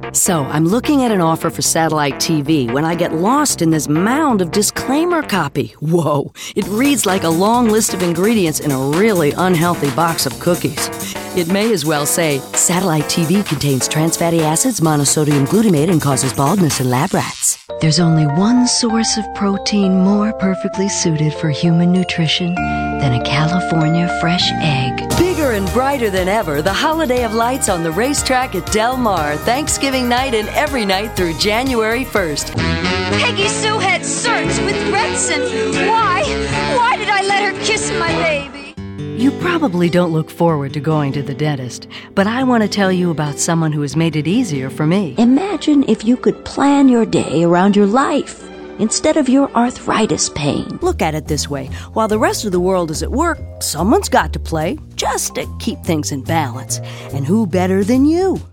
So, I'm looking at an offer for satellite TV when I get lost in this mound of disclaimer copy. Whoa, it reads like a long list of ingredients in a really unhealthy box of cookies. It may as well say, satellite TV contains trans fatty acids, monosodium glutamate, and causes baldness in lab rats. There's only one source of protein more perfectly suited for human nutrition than a California fresh egg. Bigger and brighter than ever, the holiday of lights on the racetrack at Del Mar, Thanksgiving night and every night through January 1st. Peggy Sue had search with Retson. Why did I let her kiss my baby? You probably don't look forward to going to the dentist, but I want to tell you about someone who has made it easier for me. Imagine if you could plan your day around your life instead of your arthritis pain. Look at it this way. While the rest of the world is at work, someone's got to play just to keep things in balance. And who better than you?